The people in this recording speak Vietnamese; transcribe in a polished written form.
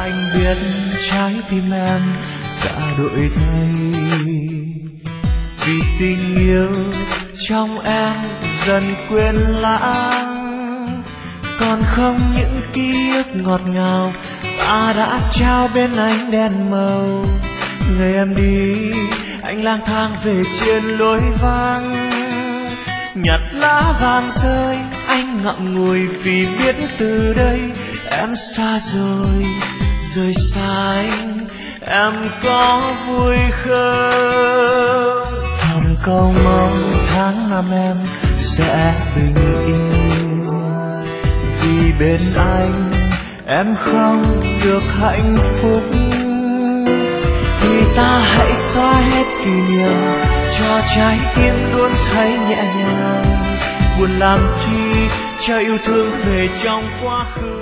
anh biết trái tim em đã đổi thay, vì tình yêu trong em dần quên lãng. Còn không những ký ức ngọt ngào ta đã trao bên ánh đèn màu. Ngày em đi anh lang thang về trên lối vắng, nhặt lá vàng rơi anh ngậm ngùi vì biết từ đây em xa rồi. Rời xa anh em có vui không? Theo đôi câu mong tháng năm em sẽ bình yên, vì bên anh em không được hạnh phúc. Thì ta hãy xóa hết kỷ niệm cho trái tim luôn thấy nhẹ nhàng. Buồn làm chi cho yêu thương về trong quá khứ.